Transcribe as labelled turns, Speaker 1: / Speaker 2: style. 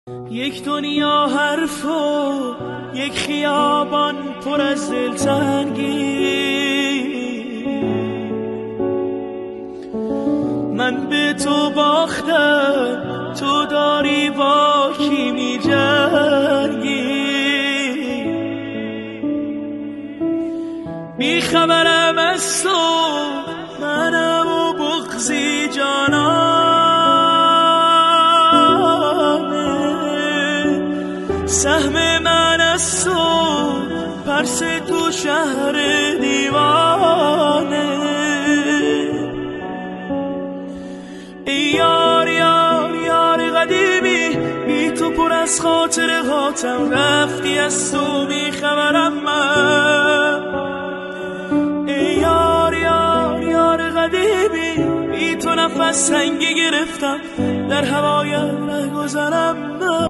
Speaker 1: یک دنیا حرف و یک خیابان پر از دلتنگی، من به تو باختم، تو داری با کی می جنگی؟ بی خبرم از تو منم و بغضی جانانه، سهم من از تو پرس تو شهر دیوانه. یار یار یار قدیمی، بی تو پر از خاطره هاتم، رفتی از تو بی خبرم من. یار یار یار قدیمی، بی تو نفس تنگی گرفتم، در هوای رهگذرم